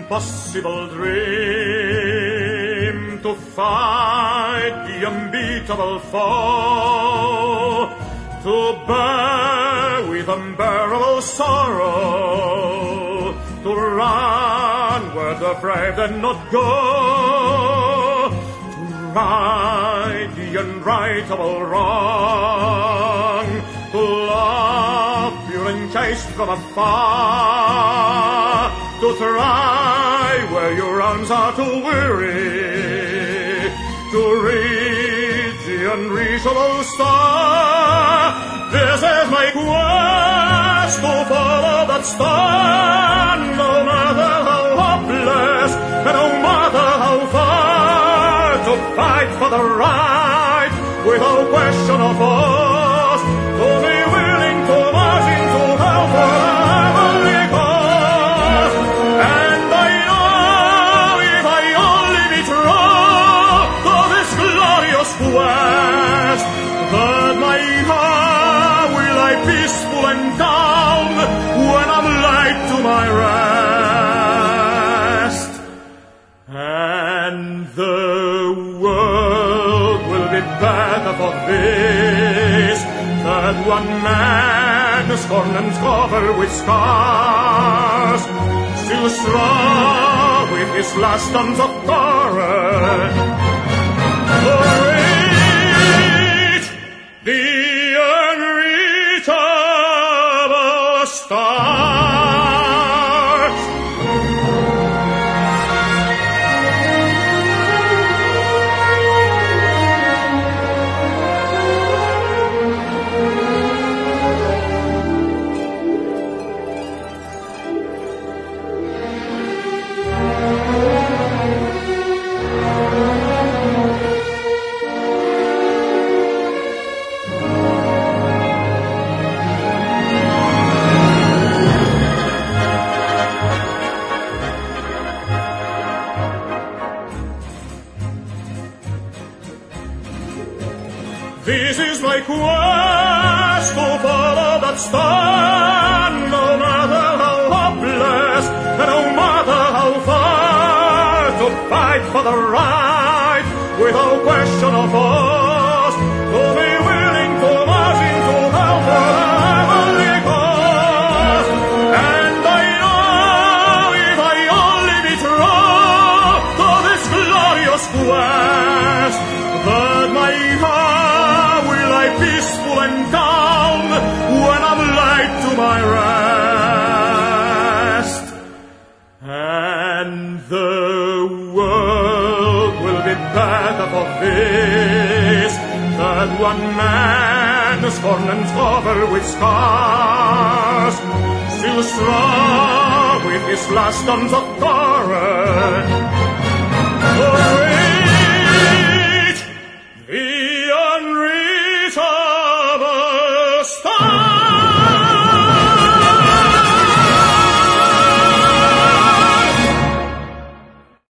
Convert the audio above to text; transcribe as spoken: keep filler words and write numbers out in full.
impossible dream to fight the unbeatable foe, to bear with unbearable sorrow, to run where the brave did not go, to right the unrightable wrong, to love pure and chaste from afar, to try where your arms are too weary, to reach the unreachable star. This is my quest to follow that star, no matter how hopeless and no matter how far, to fight for the right without question or force, to be willing to march into hell for a heavenly cause. And I know if I only be true to this glorious quest, that my heart will lie peaceful and calm when I'm laid to my rest. And the world will be better for this, that one man scorned and covered with scars, still strong with his last tons of courage, to reach the unreachable stars. This is my quest to follow that star, no matter how hopeless and no matter how far, to fight for the right without question or force, to be willing to march into hell for a heavenly cause. And I know if I only be true to this glorious quest, that my heart will lie peaceful and calm when I'm laid to my rest. And the world will be better for this, that one man scorned and covered with scars, still strong with his last tons of courage,